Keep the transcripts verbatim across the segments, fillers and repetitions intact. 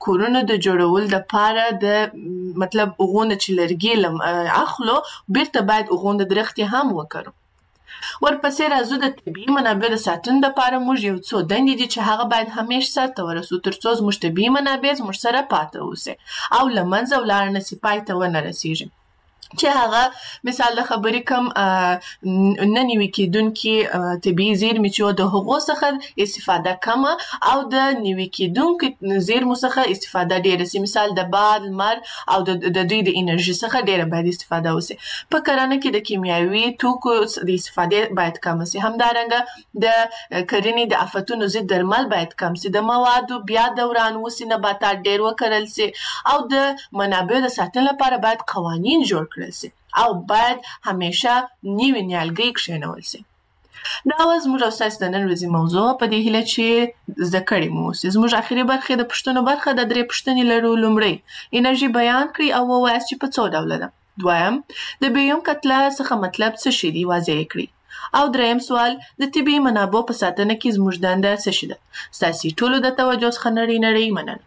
کورونو د جوړول دپاره د مطلب هغونه چې لرګي لم اخلو بیرته باید هغونه درختې هم وکرو. ورپسې راځو د طبیعي منابع د ساتنې دپاره موږ یو څو دندې دي چې هغه باید همیش سرته ورسو تر څو زموږ طبیعي منابع زموږ سره پاته اوسي او له منځه ولاړ نه سي، پای ته ونه رسیږي. چې هغه مثال د خبرې کم نه نوي کېدونکي طبیعي زیرمې چې د هغو څخه استفاده کمه او د نوي کېدونکو زیرمو څخه استفاده ډېره سي. مثال د باد، لمر او د دوی د انرژي څخه ډېره باید استفاده وسي. په کرنه کې د کیمیاوي توکو د استفادې باید کم سي. همدارنګه د کرنې د آفتونو ضد درمل باید کم سي. د موادو بیا دوران وسي، نباتات ډېر وکرل سي او د منابعو د ساتنې لپاره باید قوانین جوړ کړل سي او باید همیشه نوي نیالګۍ کښېنول سي. دا وه زموږ او ستاسې د نن ورځې موضوع، په دې هیله چې زده کړې مو اوسي. زموږ اخري برخې د پوښتنو برخه د درې پوښتنې لرو. لومړی انرژي بیان کړئ او ووایاست چې په څو ډوله ده. دویم د بیوم کتله څخه مطلب څه شي دي، واضح کړئ. او دریم سوال د طبیعي منابعو په ساتنه کې زموږ دنده څه شي ده. ستاسې ټولو د توجه څخه نړۍ نړۍ مننه.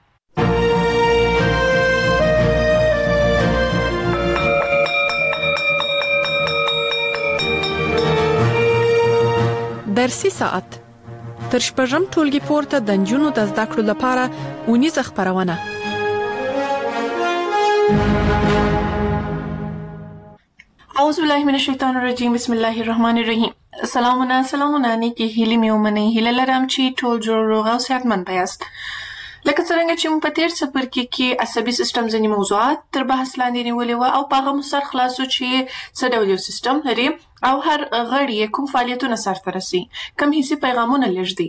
درسي ساعت تر شپږم ټولګي پورته د نجونو د زده کړو لپاره اونیزه خپرونه. اعوذ بالله من الشیطان الرجیم، بسم الله الرحمن الرحیم. سلامونه سلامونه نیکی هیلې مې ومنئ. هیله لرم چې ټول جوړ روغ او صحتمند یاست. لکه څرنګه چې موږ په تېر څپرکي کې عصبي سیستم ځینې موضوعات تر بحث لاندې نیولي وه او په هغه مو سر خلاصو چې څه ډول یو سیستم لري او هر غړی یې کوم فعالیتونه سرته رسوي، کوم حسي پیغامونه لېږدي.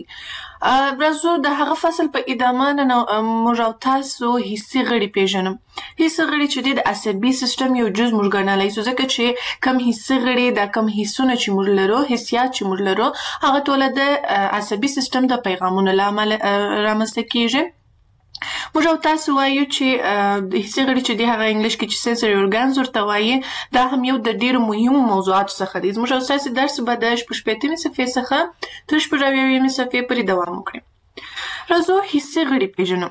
راځو د هغه فصل په ادامه نن موږ او تاسو حسي غړي پېژنو. حسي غړي چې دی د عصبي سیستم یو جز موږ ګڼلی سو، ځکه چې کوم حسي غړي دا کوم حسونه چې موږ لرو، حسیات چې موږ لرو، هغه ټوله د عصبي سیستم د پیغامونو له امله رامنځته کېږي. موږ او تاسو وایو چې د حسي غړي چې دی هغه انګلیش کې چې سنسوري اورګانز ورته وایي، دا هم یو د ډېرو مهمو موضوعاتو څخه دی. زموږ او ستاسې درس به د شپږ شپېتمې صفحې څخه تر شپږ اویاویمې صفحې پورې دوام وکړي. راځو حسي غړي پېژنو.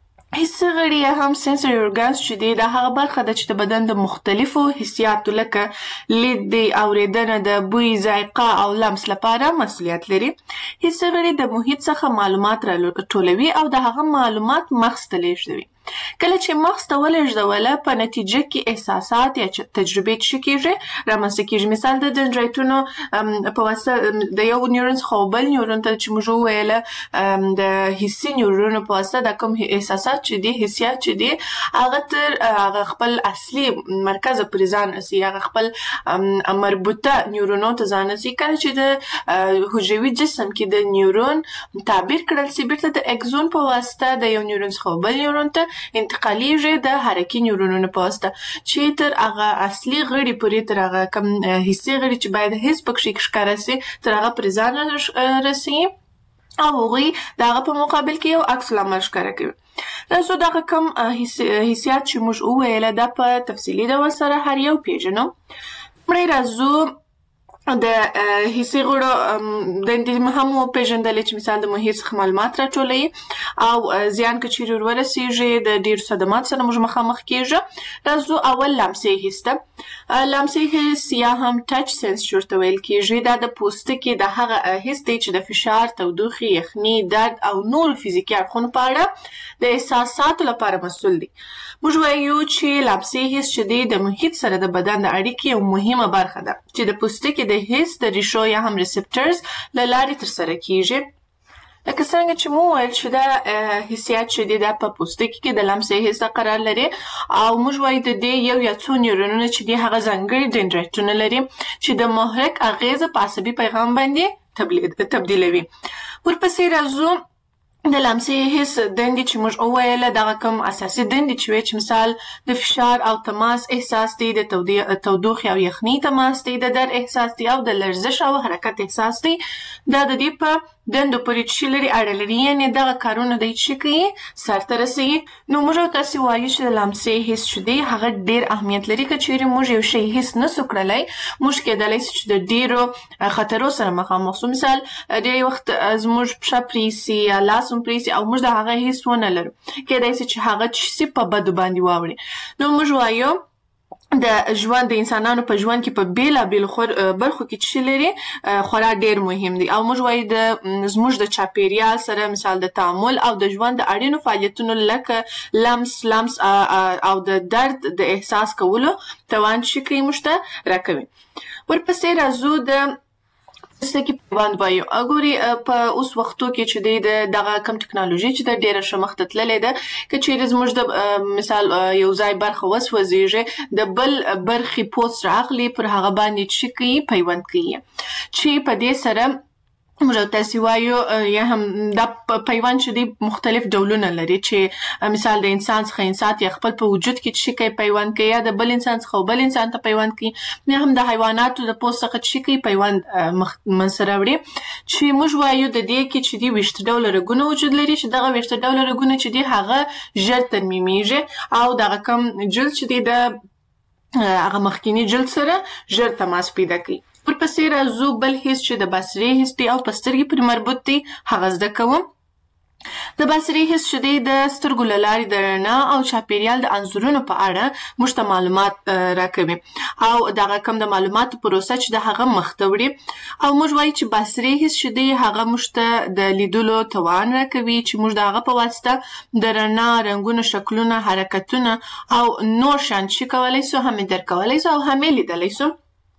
حسي غړي یا هم سنسوري اورګانز چې دی دا هغه برخه ده چې د بدن د مختلفو حسیاتو لکه لید دی، اورېدنه ده، بوی، ذایقه او لمس لپاره مسؤلیت لري. حسي غړي د محیط څخه معلومات راټولوي او د هغه معلومات مغز ته لېږدوي. کله چې مغز ته ولېږدوله په نتیجه کې احساسات یا تجربې څه کېږي رامنځته کېږي. مثال د دندرایتونو په واسطه د یو نیورون څخه بل نیورون ته چې موږ وویله د حسي نیورونو په واسطه دا کوم احساسات چې دي، حسیات چې دي، هغه تر هغه خپل اصلي مرکز پورې ځان رسي، هغه خپل مربوطه نیورونو ته ځان رسي. کله چې د حجروي جسم کې د نیورون تعبیر کړل سي، بیرته د اکزون په واسطه د یو نیورون څخه بل نیورون ته انتقالیږي د حرکي نیورونونو په واسطه چې تر هغه اصلي غړي پورې، تر هغه کوم حسي غړي چې باید حس پکښې ښکاره سي، تر هغه پورې ځان رسي او هغوی د هغه په مقابل کې یو عکس العمل ښکاره کوي. راځو دغه کوم حسیات چې موږ وویله دا په تفصیلي ډول سره هر یو پېژنو. مړی راځو د حسي غړو دندې هم وپېژندلې چې مثال د محیط څخه معلومات راټولوي او زیان که چیرې ورورسېږي د ډېرو صدماتو سره موږ مخامخ کېږو. راځو اول لمسي حس ته. لمسي حس یا هم ټچ سنس چې ورته ویل کېږي، دا د پوستکي د هغه حس دی چې د فشار، تودوخې، یخني، درد او نورو فزیکي اړخونو په اړه د احساساتو لپاره مسؤل دی. موږ وایو چې لمسي حس چې دی د محیط سره د بدن د اړیکې یو مهمه برخه ده چې د پوستکي د حس د ریشو یا هم ریسپټرز له لارې ترسره کېږي. لکه څرنګه چې مو وویل چې دا حسیات چې دی دا په پوستکي کې د لمسي حس قرار لري او موږ وایو د دې یو یا څو نیورونونه چې دی هغه ځانګړي دندرایتونه لري چې د محرک اغیزه په عصبي پیغام باندې تبدیلوي. ورپسې راځو د لمسي حس دندې چې موږ وویله، دغه کوم اساسي دندې چې وې چې مثال د فشار او تماس احساس دی، د تودوخې او یخنۍ تماس دی، د درد احساس دی او د لرزش او حرکت احساس دی. دا د دې په دندو پورې چې لري اړه لري، یعنې دغه کارونه دی چې کوي سرته رسوي. نو موږ او تاسې وایو چې د لمسې حس چې دی هغه ډېر اهمیت لري. که چیرې موږ یو شی حس نسو کړلی، موږ کېدلی سي چې د ډېرو خطرو سره مخامخ سو. مثال ډېری وخت زموږ پښه پرېسي یا لاس هم پرېسي او موږ د هغه حس ونه لرو، کېدای سي چې هغه چې سي په بدو باندې واوړي. نو موږ وایو د ژوند د انسانانو په ژوند کې په بیلابیلو برخو کې چې لري خورا ډېر مهم دي. او موږ وایو د زموږ د چاپېریال سره مثال د تعامل او د ژوند د اړینو فعالیتونو لکه لمس لمس او د درد د احساس کولو توان چې کوي موږ ته راکوي. ورپسې راځو د سترګې پیوند وایو. ګوري په اوس وختو کې چې دی د دغه کم ټکنالوژي چې د ډېره ښه مخ ته تللې ده، که چیرې زموږ د مثال یو ځای برخه وسوځېږي، د بل برخې پوسټ راغلي پر هغه باندې چې کوي پیوند کوي، چې په دې سره موږ او تاسې وایو یا هم دا پیوند چې دی مختلف ډولونه لري، چې مثال د انسان څخه انسان یا خپل په وجود کې چې کوي پیوند کوي، یا د بل انسان څخه بل انسان ته پیوند کوي، یا هم د حیواناتو د پوست څخه چې کوي پیوند منځته راوړي. چې موږ وایو د دې کې چې دی ویشت ډوله رګونه وجود لري، چې دغه ویشت ډوله رګونه چې دی هغه ژر ترمیمیږي او دغه کم جلد چې دی د هغه مخکینی جلد سره ژر تماس پیدا کوي. ورپسې راځو بل حس چې د بصري حس دی او په سترګې پورې مربوط دی، هغه زده کوم. د بصري حس چې دی د سترګو له لارې د رڼا او چاپېریال د انځورونو په اړه موږ ته معلومات راکوي او دغه کم د معلوماتو پروسه چې د هغه مخ ته وړي. او موږ وایو چې بصري حس چې دی هغه موږ ته د لیدلو توان راکوي، چې موږ د هغه په واسطه د رڼا، رنګونو، شکلونه، حرکتونه او نور شیان چې کولی سو هم یې درک کولی سو او هم یې لیدلی سو.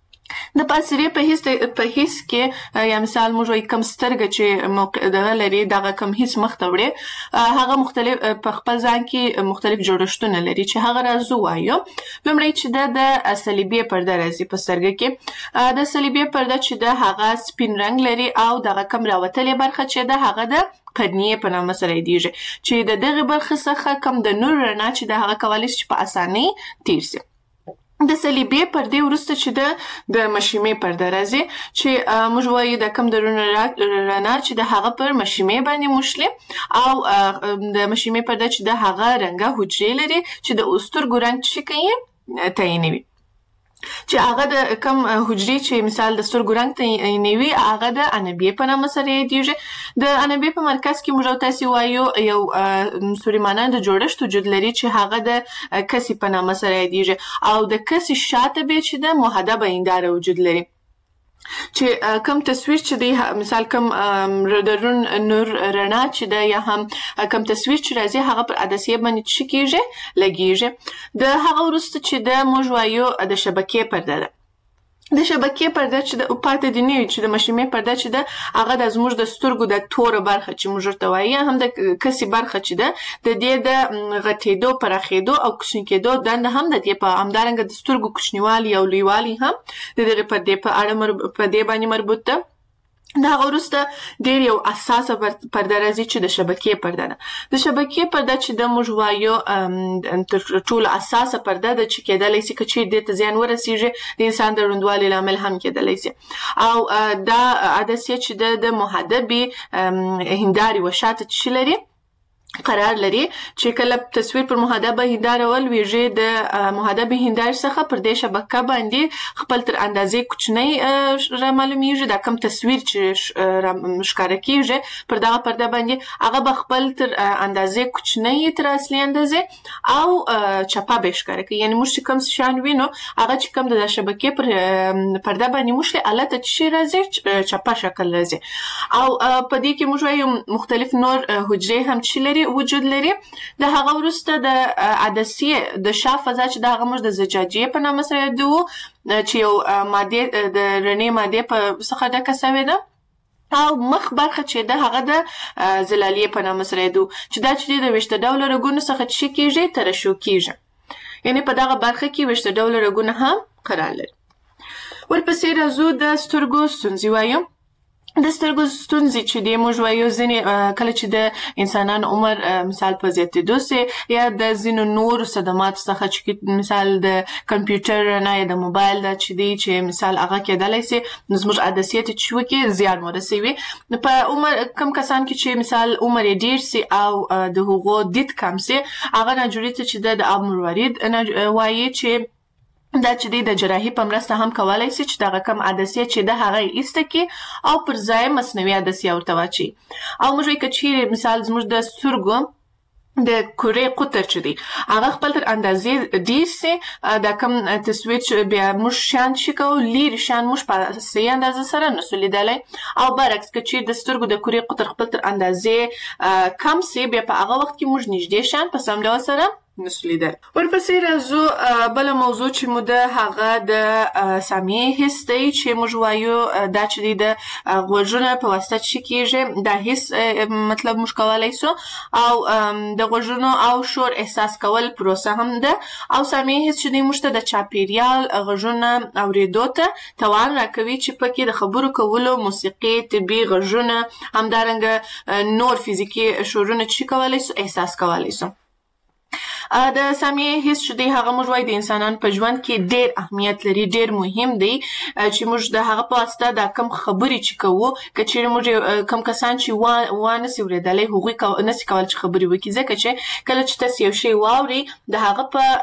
د بصري په حس په حس کې یا مثال موږ وایو کم سترګه چې دغه لري دغه کم حس مخ ته وړي، هغه مختلف په خپل ځان کې مختلف جوړښتونه لري چې هغه راځو وایو. لومړی چې ده د صلیبیې پرده راځي په سترګه کې. د صلیبیې پرده چې ده هغه سپین رنګ لري او دغه کم راوتلې برخه چې ده هغه د قرنیې په نامه سره یادیږي، چې د دغې برخې څخه کم د نور رڼا چې ده هغه کولی شي په اسانۍ تیر سي. د صلیبیې پردې وروسته چې ده د مشیمې پرده راځي، چې موږ وایو د کم د رڼا چې د هغه پر مشیمې باندې موښلي، او د مشیمې پرده چې د هغه رنګه حجرې لري چې د سترګو رنګ چې کوي تعینوي، چې هغه د کم حجرې چې مثال د سترګو رنګ تعینوي هغه د عنبیې په نامه سره یادیږي. د عنبیې په مرکز کې موږ او تاسې وایو یو سوریمانه د جوړښت وجود لري چې هغه د کسي په نامه سره یادیږي، او د کسي شاته بیا چې د محدبه هنداره وجود لري، چې کم تصویر چې دی مثال کم د نور رڼا چې ده یا هم کم تصویر چې راځي هغه پر عدسیه باندې چې کېږي لګېږي. د هغه وروسته چې ده موږ وایو د شبکې پرده ده. د شبکې پرده چې د پاتې دي نه وي، چې د مشیمې پرده چې ده هغه د زموږ د سترګو د توره برخه چې موږ ورته وایو، هم د کسي برخه چې ده د دې د غټېدو، پراخېدو او کوچني کېدو دنده هم د دې په همدارنګه د سترګو کوچنیوالي او لویوالي هم د دغې پردې په اړه په دې باندې مربوط ده. د هغه وروسته ډېر یو اساسه پرده راځي چې د شبکې پرده ده. د شبکې پرده چې ده موږ وایو تر ټولو اساسه پرده ده چې کېدلی سي که چیرې دې ته زیان ورسېږي د انسان د ړوندوالي لامل هم کېدلی سي. او دا عدسیه چې ده د محدبې هندارې وشاته چې لري قرار لري، چې کله تصویر پر محدبه هنداره ولویږي د محدبې هندارې څخه پر دې شبکه باندې خپل تر اندازې کوچنی را معلومیږي. دا کم تصویر چې ښکاره کېږي پر دغه پرده باندې هغه به خپل تر اندازې کوچنی تر اصلي اندازې او چپه به ښکاره کوي، یعنې موږ چې کوم شیان وینو هغه چې کوم د شبکې پر پرده باندې موښلي هلته چې راځي چپه شکل راځي. او په دې کې موږ وایو مختلف نور حجرې هم چې لري وجود لري. د هغه وروسته د عدسیې د شا فضا چې د هغه موږ د زجاجیې په نامه سره یادوو، چې یو مادې د رڼې مادې په څخه ډکه سوې ده، او مخ برخه چې ده هغه د زلالیې په نامه سره یادوو، چې دا چې د ویشته ډوله رګونو څخه چې کېږي ترشح کېږي، یعنې په دغه برخه کې ویشته ډوله رګونه هم قرار لري. ورپسې راځو د سترګو ستونزې وایو. د سترګو ستونزې چې دی موږ وایو ځینې کله چې د انسانانو عمر مثال په زیاتېدو سي یا د ځینو نورو صدماتو څخه چې مثال د کمپیوټر نه یا د موبایل دا چې دی چې مثال هغه کېدلی سي نو زموږ عدسیې ته چې وکړي زیان ورسوي. په عمر کم کسان کې چې مثال عمر یې ډېر سي او د هغو دید کم سي هغه ناجوړي ته چې د آب مروارید وایي چې دا چې دی د جراحي په مرسته هم کولای سي چې دغه کم عدسیه چې د هغه یې ایسته کړي او پر ځای مصنوعي عدسیه ورته واچوي. او موږ وایو که چیرې مثال زموږ د سترګو د کورې قطر چې دی هغه خپل تر اندازې ډیر سي دا کم تصویر چې بیا موږ شان شي کوو لیرې شان موږ په صحیح اندازه سره نسو لیدلی او برعکس که چیرې د سترګو د کورې قطر خپل تر اندازې کم سي بیا په هغه وخت کې موږ نږدې شان په سم ډول سره نسو لیدل. ورپسې راځو بله موضوع چې مو ده هغه د سامعې حس دی چې موږ وایو دا چې دی د غوږونه په واسطه چې کېږي دا حس مطلب موږ کولی سو او د غوږونو او شور احساس کول پروسه هم ده او سامعې حس چې دی موږ ته د چاپیریال غږونه اورېدو ته توان راکوي چې پکې د خبرو کولو موسیقي طبي غږونه همدارنګه نور فزیکي شورونه چې کولی سو احساس کولی سو. د سامعې حس چې دی هغه موږ وایو د انسانانو په ژوند کې ډېر اهمیت لري ډېر مهم دی چې موږ د هغه په واسطه دا کم خبرې چې کوو که چیرې موږ کم کسان چې وانسي اورېدلی هغوی نسي کولی چې خبرې وکړي ځکه چې کله چې تاسې یو شی واورئ د هغه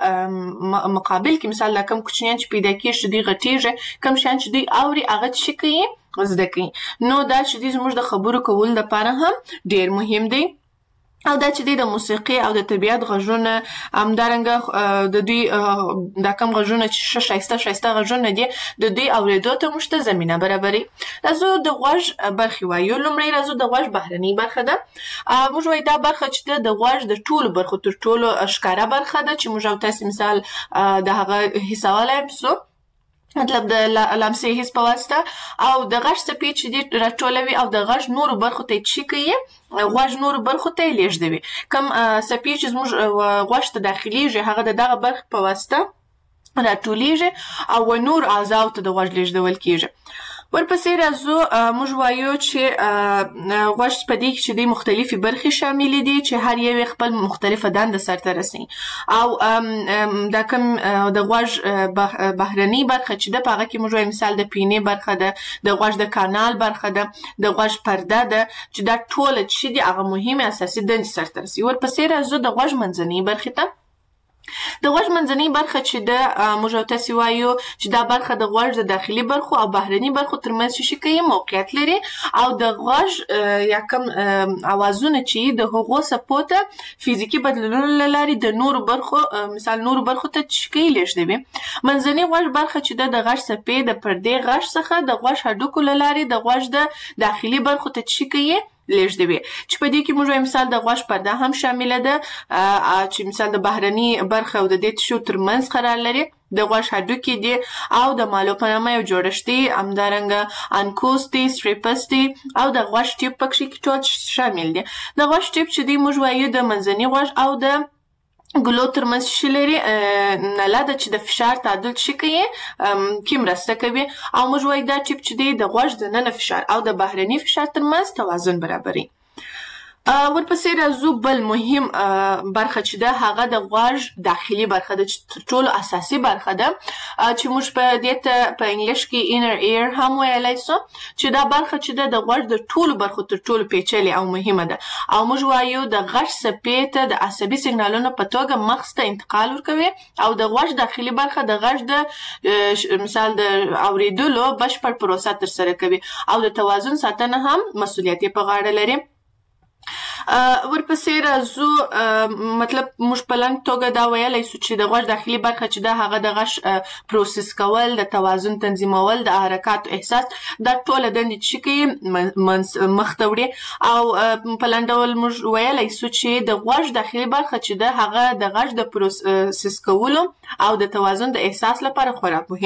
په مقابل کې مثال دا کم کوچنیان چې پیدا کېږي چې دوی غټېږي کم شیان چې دوی اوري هغه څه کوي زده کوي نو دا چې دی زموږ د خبرو کولو لپاره هم ډېر مهم دی. او دا چې دی د موسیقي او د طبیعت غږونه همدارنګه د دوی دا کم غږونه چې ښه ښایسته ښایسته غږونه دي د دوی اورېدو ته موږ ته زمینه برابروي. راځو د غوږ برخې وایو. لومړی راځو د غوږ بهرنۍ برخه ده. موږ وایو دا برخه چې ده د غوږ د ټولو برخو تر ټولو ښکاره برخه ده چې موږ او تاسې مثال د هغه حسولی سو مطلب د لمسې حس په واسطه او د غږ څپې چې دي راټولوي او د غږ نورو برخو ته یې څه کوي غوږ نورو برخو ته یې لیږدوي. کوم څپې چې زموږ غوږ ته داخلیږي هغه د دغه برخې په واسطه راټولیږي او نور اعضاو ته د غوږ لیږدول کېږي. ورپسې راځو موږ وایو چې غوږ په دې کې چې دی مختلفې برخې شاملې دي چې هر یو یې خپل مختلفه دنده سرته رسوي او دا کوم د غوږ بهرنۍ برخه چې ده په هغه کې موږ وایو مثال د پینې برخه ده د غوږ د کانال برخه ده د غوږ پرده ده چې دا ټوله چې دي هغه مهمې اساسي دندې سرته رسوي. ورپسې راځو د غوږ منځنۍ برخې ته. د غوږ منځنۍ برخه چې ده موږ او تاسې وایو چې دا برخه د غوږ د داخلي برخو او بهرني برخو ترمنځ څه شي کوي موقعیت لري او د غوږ یا کوم اوازونه چې د هغو څپو ته فزیکي بدلونونو له لارې د نورو برخو مثال نورو برخو ته څه کوي لیږدوي. منځنۍ غوږ برخه چې ده د غږ څپې د پردې غږ څخه د غوږ هډوکو له لارې د غوږ د داخلي برخو ته څه کوي لیږدوي چې په دې کې موږ مثال د غوږ پرده هم شامله ده چې مثال د بهرني برخه او د دې تشو ترمنځ قرار لري د غوږ هډوکي دي او د مالو په نامه یو جوړښت دی همدارنګه انکوس دی ستریپس دی او د غوږ ټیپ پکې ټول شامل دي. د غوږ ټیپ چې دی موږ وایو د منځني غوږ او د ګلو ترمنځ شي لري نله ده چې د فشار تعادل څه کوي کې مرسته کوي او موږ وایو دا ټیپ چې دی د غوږ دننه فشار او د بهرني فشار ترمنځ توازن برابروي. ورپسې راځو بل مهم برخه چې ده هغه د غوږ داخلي برخه ده چې تر ټولو اساسي برخه ده چې موږ په دې ته په انګلیش کې inner ear هم ویلی سو چې دا برخه چې ده د غوږ د ټولو برخو تر ټولو پیچلې او مهمه ده او موږ وایو د غږ څپې ته د عصبي سیګنالونو په توګه مغز ته انتقال ورکوي او د غوږ داخلي برخه د غږ د مثال د اورېدلو بشپړ پروسه ترسره کوي او د توازن ساتنه هم مسؤلیت یې په غاړه لري. ورپسې راځو مطلب موږ په لنډ توګه دا ویلی سو چې د غوږ داخلي برخه چې ده هغه د غږ پروسس کول د توازن تنظیمول د حرکاتو احساس دا ټوله دندې چې کوي مخ ته وړي او په لنډ ډول موږ ویلی سو چې د غوږ داخلي برخه چې ده هغه د غږ د پروسس کولو او د توازن د احساس لپاره خورا مهم دی.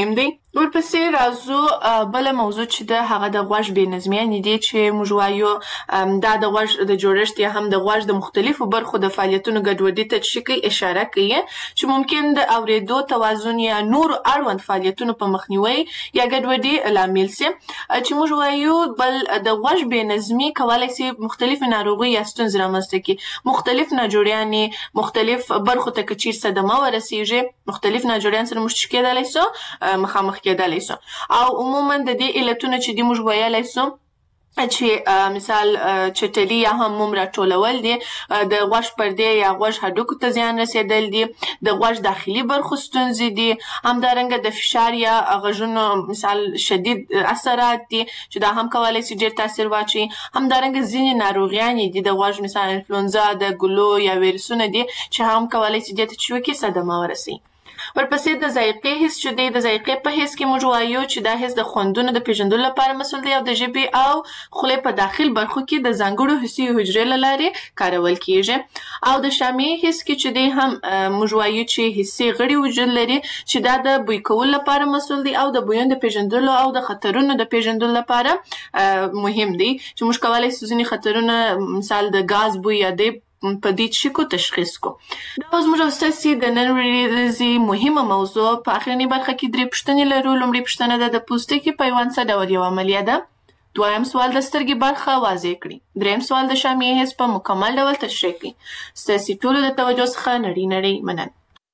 ورپسې راځو بله موضوع چې ده هغه د غوږ بېنظمیانې دي چې موږ وایو دا د غوږ د جوړښت یا هم د غوږ د مختلفو برخو د فعالیتونو ګډوډي ته څه کوي اشاره کوي چې ممکن د اورېدو توازن یا نورو اړوند فعالیتونو په مخنیوي یا ګډوډي لامل سي چې موږ وایو بل د غوږ بېنظمي کولی سي مختلفې ناروغۍ یا ستونزې رامنځته کړي مختلف ناجوړیانې مختلف برخو ته که چیرې صدمه ورسیږي مختلف ناجوړیان سره موږ څه کېدلی سو مخامخ کېدلی سو او عموما د دې علتونه چې دي موږ ویلی سو چې مثال چټلي یا هم موم راټولول دي د غوږ پردې یا غوږ هډوکو ته زیان رسېدل دي د غوږ داخلي برخو ستونزې دي همدارنګه د فشار یا غږونو مثال شدید اثرات دي چې دا هم کولی سي ډېر تاثیر واچوي همدارنګه ځینې ناروغیانې دي د غوږ مثال انفلونزا د ګلو یا ویروسونه دي چې هم کولی سي دې ته چې وکړي صدمه ورسوي ورپسې د ذایقې حس چې دی د ذایقې په حس کې موږ وایو چې دا حس د خوندونو د پیژندلو لپاره مسؤل دی او د ژبې او خولې په داخل برخو کې د ځانګړو حسي حجرې له لارې کارول کیږي او د شامعي حس کې چې دی هم موږ وایو چې حسي غړي وجود لري چې دا د بوی کولو لپاره مسؤل دی او د بویونو د پیژندلو او د خطرونو د پیژندلو لپاره مهم دی چې موږ کولی سو ځینې خطرونه مثال د غاز بوی یا د په دې شکو تشخیص کو دا اوس موږ ستاسو د نن ورځې مهمه موضوع په اخرنی برخه کې درې پوښتنې لرو لومړی پوښتنه ده د پوستکي پیوند څه ډول یو عملیه ده دویم سوال د سترګې برخه واضح کړي دریم سوال د شامعي حس په مکمل ډول تشریح کړي ستاسو ټولو د توجه څخه نړۍ نړۍ مننه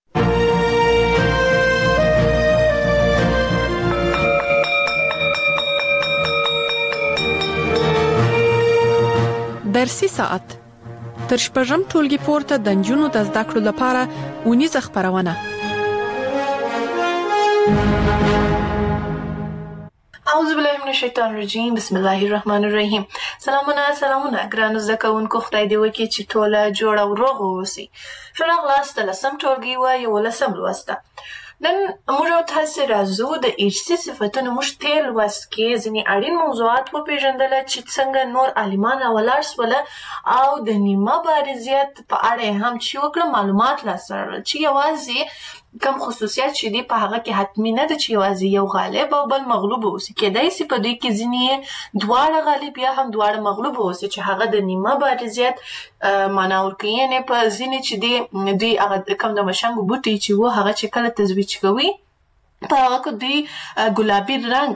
درسي ساعت تر شپږم ټولګي پورته د نجونو د زده کړو لپاره اونیزه خپرونه اعوذ بالله من الشیطان الرجیم بسم الله الرحمن الرحیم سلامونه سلامونه ګرانو زده کوونکو خدای دې وکړي چې ټوله جوړ او روغ اوسئ ښه راغلاست د لسم ټولګي و یولسم لوسته نن موږ تاسو راځو د ارثي صفتونو موږ تیر لوست کې ځینې اړین موضوعات وپېژندله چې څنګه نور عالمان راولاړ سوله او د نیمه بارزیت په اړه یې هم چې وکړه معلومات لاسته راوړل چې یوازې کم خصوصیات چې دي په هغه کې حتمي نه ده چې یوازې یو غالب او بل مغلوب اوسي کېدای سي په دوی کې ځینې دواړه غالب یا هم دواړه مغلوب اوسي چې هغه د نیمه بارزیت معنا ورکوي یعنې په ځینې چې دي دوی هغه کم د مشنګو بوټي چې وو هغه چې کله تزویج کوي په هغه کې دوی ګلابي رنګ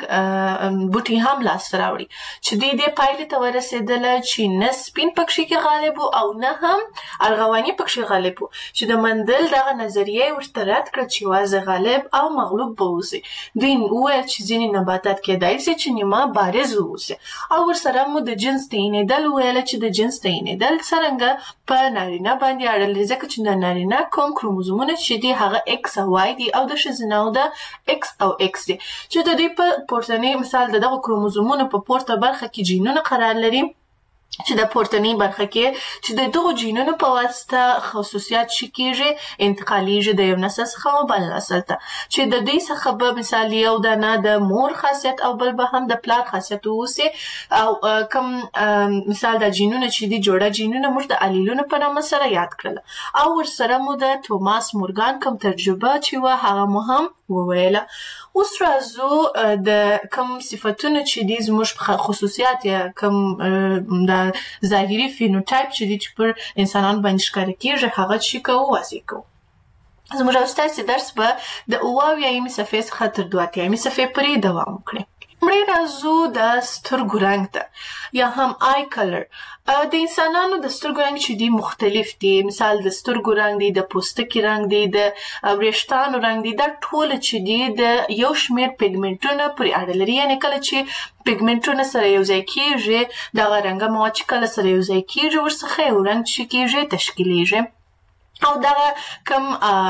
بوټي هم لاسته راوړي چې دوی دې پایلې ته ورسېدله چې نه سپین پکښې کې غالب او نه هم ارغواني پکښې غالب و چې د مندل دغه نظریه یې ورته رد کړه چې یوازې غالب او مغلوب به اوسي دوی وویل چې ځینې نباتات کېدای سي چې نیمه بارز واوسي او ورسره مو د جنس تعینېدل وویله چې د جنس تعینېدل څرنګه په نارینه باندې اړه لري ځکه چې د نارینه کوم کروموزومونه چې دي هغه اکس او وای دي او د ښځینه د X او X دي چې د دوی په پورتنۍ مثال د دغه کروموزومونو په پورته برخه کې جینونه قرار لري چې د پورتنۍ برخه کې چې د دغو جینونو په واسطه خصوصیات شي کېږي انتقالیږي د یو نسل څخه بل نسل ته چې د دوی څخه به مثال یو دانه د مور خاصیت او بل به هم د پلار خاصیت اوسي او کم مثال د جینونو چې دي جوړه جینونه موږ د الیلونو په نامه سره یاد کړل او ورسره مو د توماس مورګان کوم تجربه چې وه هغه مو هم وویله اوس راځو د کوم صفتونه چې دي زموږ خصوصیات یا کوم د ظاهري فینوټایپ چې دي چې پر انسانانو باندې ښکاره کېږي هغه چې کوو واضح کوو زموږ او ستاسې درس به د اوه اویایمې صفحې څخه تر دوه اتیایمې صفحې پورې دوام وکړي لومړی راځو د سترګو رنګ ته یا هم آی کلر د انسانانو د سترګو رنګ چې دي مختلف دي مثال د سترګو رنګ دی د پوستکي رنګ دی د وریښتانو رنګ دی دا ټول چې دي د یو شمېر پیګمنټونه پورې اړه لري یعنې کله چې پیګمنټونه سره یو ځای کېږي دغه رنګه مواد چې کله سره یو ځای کېږي ورڅخه یو رنګ چې کېږي تشکیلیږي او دغه کم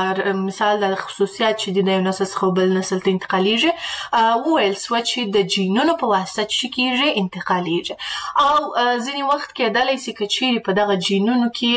مثال د خصوصیات چې د یو نسل څخه بل نسل ته انتقالیږي وویل سوه چې د جینونو په واسطه چې کېږي انتقالیږي او ځینې وخت کېدلی سي که چیرې په دغه جینونو کې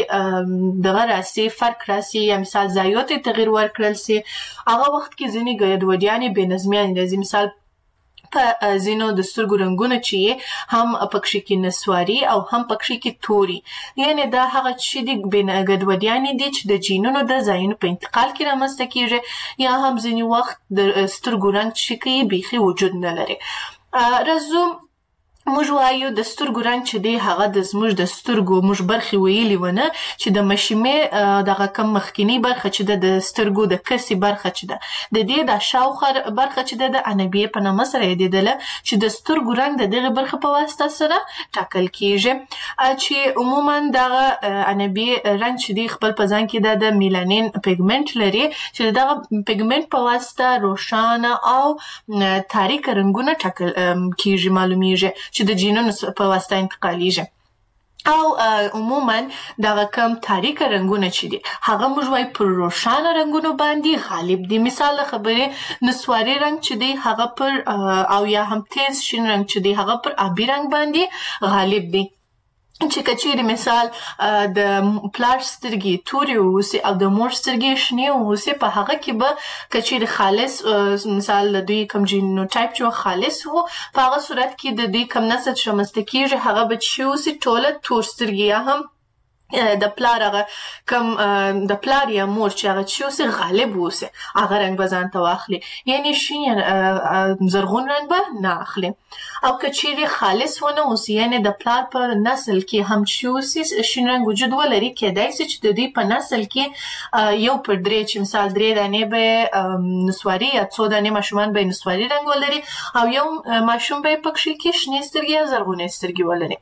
دغه راسي فرق راسي یا مثال ځایو ته تغیر ورکړل سي هغه وخت کې ځینې ګډوډیانې بې نظمیانې راځي مثال په ځینو د سترګو رنګونه چې هم پکښې کې نسواري او هم پکښې کې توري، یعنې دا هغه چې د ګډوډیانې دي چې د جینونو د ځایونو په انتقال کې رامنځته کېږي، یا هم ځینې وخت د سترګو رنګ چې کوي بیخي وجود نه لري. راځو موږ وایو د سترګو رنګ چې دی هغه د زموږ د سترګو موږ برخې ویلي ونه چې د مشیمې دغه کم مخکینی برخه چې ده د سترګو د کسي برخه چې ده د دې د شاوخوا برخه چې ده د عنبیې په نامه سره یادېدله چې د سترګو رنګ د دغه برخه په واسطه سره ټاکل کیږي، چې عموما دغه عنبیې رنګ چې دی خپل په ځان کې د میلانین پیګمنټ لري چې دغه پیګمنټ په واسطه روښانه او تاریکه رنګونه ټاکل کیږي، معلومیږي چې د جینونو په واسطه انتقالیږي. او عموما دغه کم تاریکه رنګونه چې دي هغه موږ وایو پر روښانه رنګونو باندې غالب دي. مثال د خبرې نسواري رنګ چې دی هغه پر او یا هم تیز شین رنګ چې دی هغه پر آبي رنګ باندې غالب دي، چې کچېرې مثال د پلار سترګې تورې واوسي او د مور سترګې شنې واوسي، په هغه کې به کچېرې خالص مثال د دوی کوم جینوټایپ چې خالص وو، په هغه صورت کې د دوی کوم نسل چې رامنځته کېږي هغه به چې واوسي ټوله تور سترګې، یا هم د پلار هغه کم د پلار یا مور چې هغه چې اوسي غالب اوسي هغه رنګ به ځان ته واخلي، یعنې شین یا زرغون رنګ به نه اخلي. او که چیرې خالص ونه اوسي یعنې د پلار په نسل کې هم چې اوسي شین رنګ وجود ولري، کېدای شي چې د دوی په نسل کې یو پر درې چې مثال درې دانې به نسواري یا څو دانې ماشومان به نسواري رنګ ولري او یو ماشوم به پکښې کې شنې سترګې یا زرغونې سترګې ولري.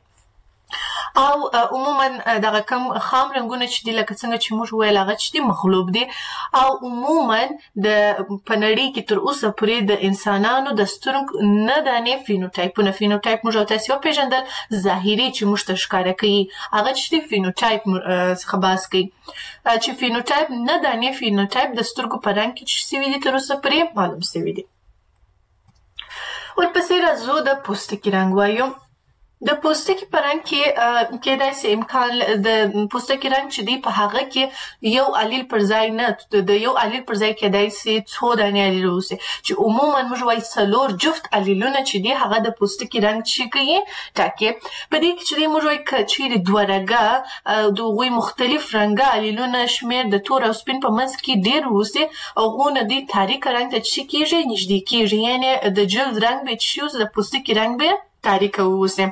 او عموما دغه کم خام رنګونه چې دي لکه څنګه چې موږ ویل هغه چې دي مغلوب دي، او عموما د په نړۍ کې تر اوسه پورې د انسانانو د سترګو نه دانې فینوټایپونه فینوټایپ موږ او تاسې وپېژندل ظاهري چې موږ ته ښکاره کوي هغه چې دي فینوټایپ څخه بحث کوي، چې فینوټایپ نه دانې فینوټایپ د سترګو په رنګ کې چې سوي دي تر اوسه پورې معلوم سوي دي. ورپسې راځو د پوستکي رنګ وایو. د پوستکي په رنګ کې کېدای شي امکان د پوستکي رنګ چې دی په هغه کې یو الیل پر ځای نه د یو الیل پر ځای کېدای شي څو دانې الیل واوسي، چې عموما موږ وایو څلور جفت الیلونه چې دی هغه د پوستکي رنګ چې کوي ټاکي. په دې کې چې دی موږ وایو که چیرې دوه رګه د هغوی مختلف رنګه الیلونه شمېر د تور او سپین په منځ کې ډېر واوسي، هغو نه دوی تاریکه رنګ ته چې کېږي نږدې کېږي، یعنې د جلد رنګ به چې اوس د پوستکي رنګ به تاریکه واوسي.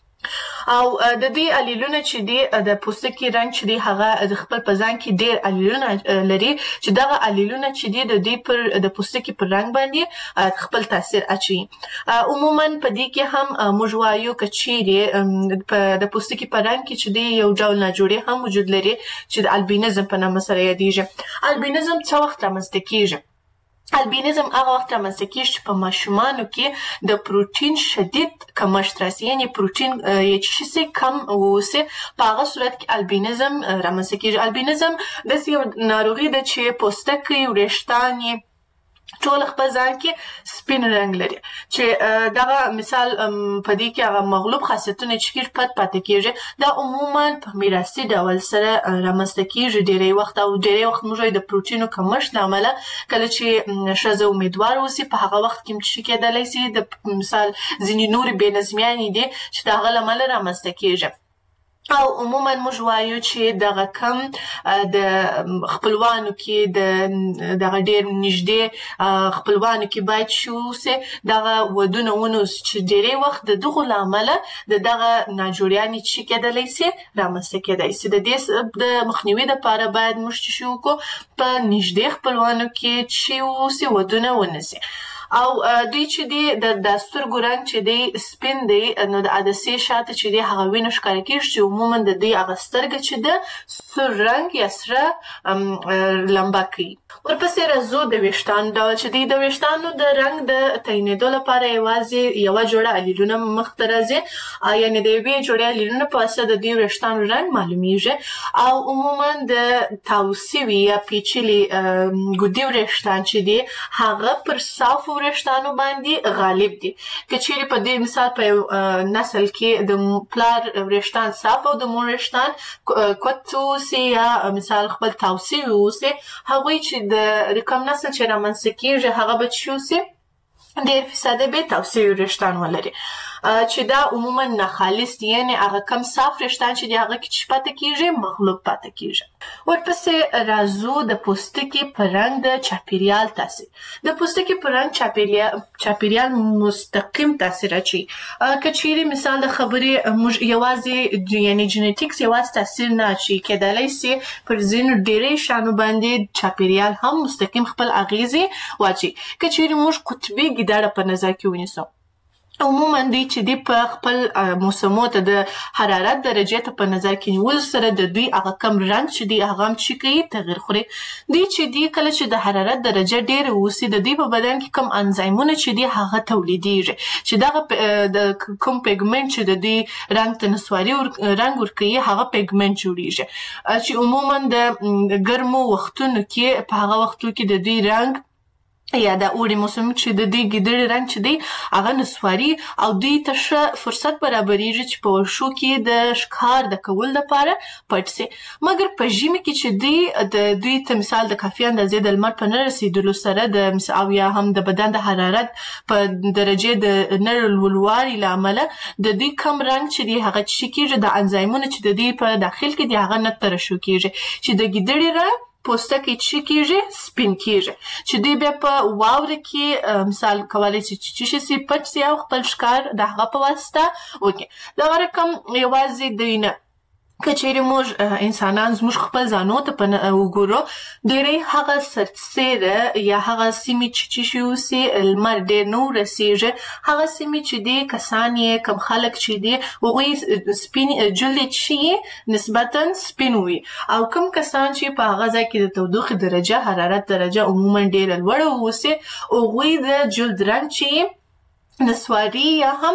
او د دې الیلونه چې دی د پوستکي رنګ چې دی هغه د خپل په ځان کې ډېر الیلونه لري، چې دغه الیلونه چې دی د دوی پر د پوستکي پر رنګ باندې خپل تاثیر اچوي. عموما په دې کې هم موږ وایو که چیرې د پوستکي په رنګ کې چې دی یو ډول ناجوړې هم وجود لري چې د البینزم په نامه سره یادېږي. البینزم څه وخت رامنځته کېږي؟ البینزم هغه وخت رامنځته کېږي چې په ماشومانو کې د پروټین شدید کمښت راسي، یعنې پروټین یې چې شي کم واوسي، په هغه صورت کې البینزم رامنځته کېږي. البینزم داسې یو ناروغي ده چې پوستکی وریښتان یې ټول خپل ځان کې سپین رنګ لري، چې دغه مثال په دې کې هغه مغلوب خاصیتونه چې کېږي پت پاتې کېږي، دا عموما په میراثي ډول سره رامنځته کېږي ډېری وخت، او ډېری وخت موږ د پروټینو کمښت له امله کله چې ښځه امیدوار اوسي په هغه وخت کې چې کېدلی شي د مثال ځینې نورې بې نظمیانې دي چې د هغه له امله رامنځته کېږي. او عموما موږ وایو چې دغه کم د خپلوانو کې د دغه ډېر نږدې خپلوانو کې باید چې اوسي دغه ودونه ونوسي، چې ډېری وخت د دغو له امله د دغه ناجوړیانې چې کېدلی شي رامنځته کېدی شي. د دې د مخنیوي دپاره باید موږ چې وکړو په نږدې خپلوانو کې چې اوسي ودونه ونسي. او دوی چې دی د سترګو رنګ چې دی سپین دی، نو د عدسې شاته چې دی هغه وینه ښکاره کېږي چې عموما د دوی هغه سترګه چې ده سور رنګ یا سره لمبه کوي. ورپسې راځو د ویښتانو ډول چې دی د ویښتانو د رنګ د تعینېدو لپاره یوازې یوه جوړه الیلونه مخته راځي، یعنې د یوې جوړې الیلونه په واسطه د دوی ویښتانو رنګ معلومیږي. او عموما د تاو سوي یا پیچلي ګودي وریښتان چې دی هغه پر صافو وریښتانو باندې غالب دي. که چیرې په دې مثال په یو نسل کې د پلار وریښتان صاف او د مور وریښتان کوت اوسي یا مثال خپل تاو سوي اوسي، هغوی چې د کوم نسل چې رامنځته کېږي هغه به چې اوسي ډېر فیصده به توسعه وریښتان ولري چې دا عموما ناخالص دي، یعنې هغه کم صاف وریښتان چې دي هغه کې چې پاتې کېږي مغلوب پاتې کېږي. ورپسې راځو د پوستکي په رنګ د چاپیریال تاثیر. د پوستکي په رنګ چاپیریال چاپیریال مستقیم تاثیر اچوي. که چیرې مثال د خبرې موږ یوازې یعنې جینیټیکس یوازې تاثیر نه اچوي، کېدلی سي پر ځینو ډېری شیانو باندې چاپیریال هم مستقیم خپل اغیزې واچوي. که چیرې موږ قطبي ګیدړه په نظر کې ونیسو، عموما دوی چې دی په خپل موسمو ته د حرارت درجې ته په نظر کې نیول سره د دوی هغه کم رنګ چې دی هغه هم چې کوي تغیر خوري. دوی چې دی کله چې د حرارت درجه ډېره اوسي د دوی په بدن کې کم انزایمونه چې دی هغه تولیدیږي چې دغه د کوم پیګمنټ چې د دوی رنګ ته نسواري رنګ ورکوي هغه پیګمنټ جوړیږي چې عموما د ګرمو وختونو کې په هغه وختو کې د دوی رنګ یا د اوړي موسم چې د دې ګیدړې رنګ چې دی هغه نسواري او دوی ته ښه فرصت برابریږي چې په ورشو کې د ښکار د کولو لپاره پټ سي. مګر په ژمي کې چې دی د دوی ته مثال د کافي اندازې د لمر په نه رسېدلو سره د او یا هم د بدن د حرارت په درجې د نه لوړوالي له امله د دوی کم رنګ چې دی هغه څه کېږي د انزایمونو چې د دوی په داخل کې دی هغه نه ترشح کېږي چې د ګیدړې رنګ پوستکی چې کېږي سپین کېږي چې دوی بیا په واوره کې مثال کولی شي چې څه شي پټ سي او خپل ښکار د هغه په واسطه وکړي. دغه رقم یوازې دوی نه، که چیرې موږ انسانان زموږ خپل ځانو ته په وګورو ډېری هغه سرسیره یا هغه سیمې چې څه شي اوسي لمر ډېر نه ورسېږي هغه سیمې چې دی کسان یې کم خلک چې دی هغوی سپین جلد یې چې نسبتا سپین وي او کم کسان چې په هغه ځای کې د تودوخې درجه حرارت درجه عموما ډېره لوړه اوسي هغوی د جلد رنګ چې نسواري یا هم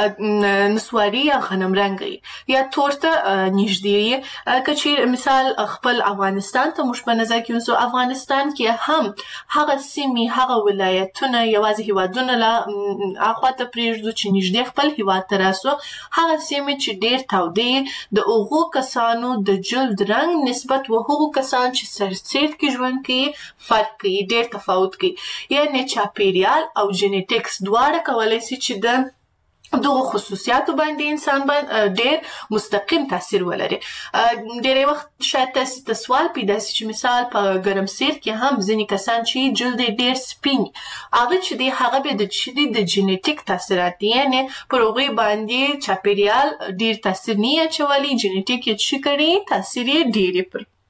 نسواري یا غنم رنګي یا تور ته نږدې وي. که چې مثال خپل افغانستان ته موږ په نظر کې ونیسو، افغانستان کې هم هغه سیمې هغه ولایتونه یوازې هیوادونه له اخوا ته پرېږدو چې نږدې خپل هیواد ته راسو، هغه سیمې چې ډېر تودې د هغو کسانو د جلد رنګ نسبت و هغو کسان چې سرسید کې ژوند کوي فرق کوي، ډېر تفاوت کوي. یعنې چاپیریال او جینیټیکس دواړه کولی سي چې د دغو خصوصیاتو باندې انسان باندې ډېر مستقیم تاثیر ولري. ډېری وخت شاید تاسې ته سوال پیدا سي چې مثال په ګرمسیر کې هم ځینې کسان چې جلد یې ډېر سپین هغه چې دی هغه بیا د چې دی د جینیټیک تاثیرات دي، یعنې پر هغوی باندې چاپیریال ډېر تاثیر نه اچولی، جینیټیک یې څه کړي تاثیر یې ډېر یې پر.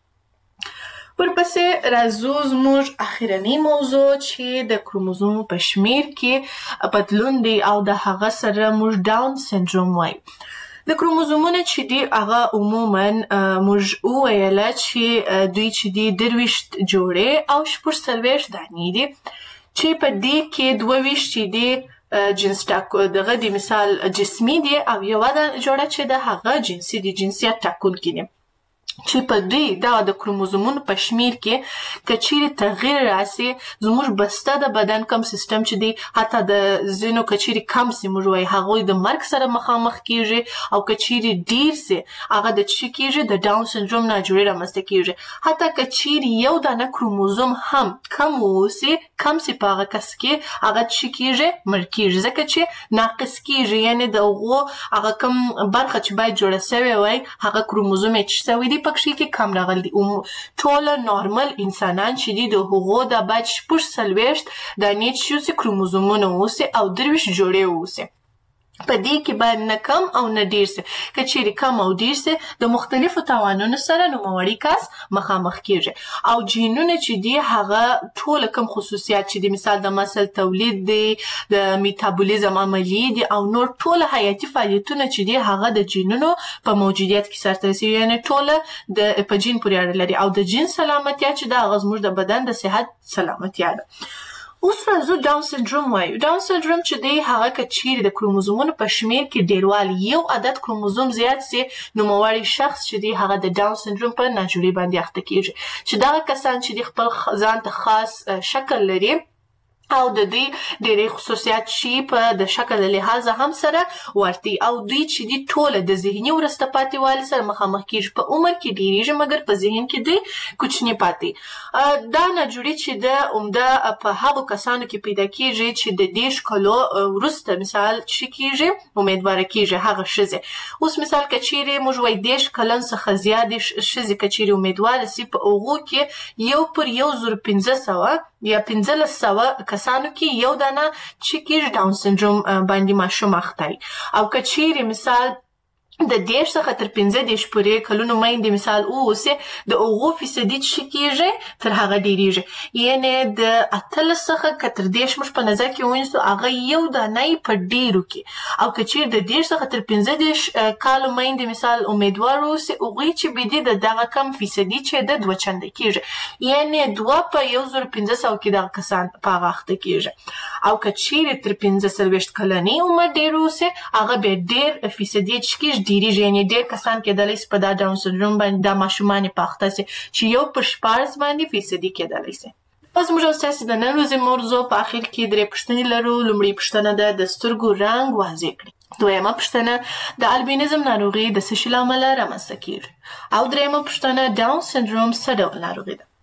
ورپسې راځو زموږ اخرنۍ موضوع چې د کروموزومو په شمیر کې بدلون دی او د هغه سره موږ ډاون سندروم وایو. د کروموزومونه چې دي هغه عموما موږ وویله چې دوی چې دي درویشت جوړې او شپږ څلوېښت دانې دي چې په دې کې دوه ویشت چې دي جنس ټاکو دغه د مثال جسمي دي او یوه جوړه چې د هغه جنسي دي جنسیت ټاکونکي دي چې په دوی دا د کروموزومونو په شمیر کې که چیرې تغییر راسي زموږ بسته د بدن کم سیستم چې دی حتی د ځینو که چیرې کم سي موږ وایي هغوی د مرګ سره مخامخ کیږي او که چیرې ډیر سي هغه د څه کیږي د ډاون سندروم ناجوړي رامنځته کیږي. حتی که چیرې یو دانه کروموزوم هم کم واوسي کم سي په هغه کس کې هغه څه کیږي مړ کیږي ځکه چې ناقص کیږي، یعنې د هغو هغه کم برخه چې باید جوړه سوې وای هغه کروموزوم یې څه سوی دی پکښې کې کم راغلی دی. ټوله نارمل انسانان چې دي د هغو د باید شپږ څلوېښت دانې چې اوسي کروموزومونه اوسي او درویشت جوړې اوسي. په دې کې باید نه کم او نه ډیر سي. که چیرې کم او ډیر سي د مختلفو تاوانونو سره نوموړی کس مخامخ کیږي. او جینونه چې دي هغه ټوله کم خصوصیات چې دي مثال د مسل تولید دی، د میتابولیزم عملیې دي او نور ټوله حیاتي فعالیتونه چې دي هغه د جینونو په موجودیت کې سرته رسوي، یعنې ټوله د په جین پورې اړه لري او د جین سلامتیا چې ده هغه زموږ د بدن د صحت سلامتیا ده. اوس راځو ډاون سندروم وایو. ډاون سندروم چې دی هغه که چیرې د کروموزومونو په شمیر کې ډیروالی یو عدد کروموزوم زیات سي نوموړی شخص چې دی هغه د ډاون سندروم په ناجوړي باندې اخته کیږي چې دغه کسان چې دی خپل ځان ته خاص شکل لري او د دې ډېرې خصوصیات شي په د شکل له لحاظه هم سره ورتي او دوی چې دي ټوله د ذهني ورسته پاتې والي سره مخامخ کیږي په عمر کې ډېریږي مګر په ذهن کې دوی کوچني پاتې دا ناجوړي چې د عمده په هغو کسانو کې پیدا کیږي چې د دېرش کلو وروسته مثال چې کیږي امیدواره کیږي هغه ښځې اوس مثال که چیرې موږ وایي دېرش کلن څخه زیاتې ښځې که چیرې امیدواره سي په هغو کې یو پر یو زر پنځه سوه یا پنځلس سوه کسانو کې یو دانه چې کیږي ډاون سنډروم باندې ماشوم اخته او که چیرې مثال د دېرش څخه تر پنځه دېرش پورې کلونو میندې مثال واوسي د هغو فیصدي چې کیږي تر هغه ډیریږي یعنې د اتلس څخه که تر دېرش موږ په نظر کې ونیسو هغه یو دانه په ډیرو کې او که چیرې د دېرش څخه تر پنځه دېرش کالو میندې مثال امیدوار واوسي هغوی چې بدي د دغه کم فیصدي چې د دوه چنده کیږي یعنې دوه په یو زر پنځه سوه کې دغه کسان په هغه اخته کیږي او که چیرې تر پنځه څلوېښت کلنۍ عمر ډېر واوسي هغه بیا ډېر فیصدي چې کیږي ډیریږي یعنې ډېر کسان کېدلی سي په دا ډاون سنډروم باندې دا ماشومان یې په اخته سي چې یو پر شپاړس باندې فیصدي کېدلی سي. اوس موږ او ستاسې د نن ورځې موضوع په اخر کې درې پوښتنې لرو. لومړۍ پوښتنه ده د سترګو رنګ واضح کړي. دویمه پوښتنه د البینزم ناروغي د څه شي له امله رامنځته کېږي او درېیمه پوښتنه ډاون سنډروم څه ډول ناروغي ده.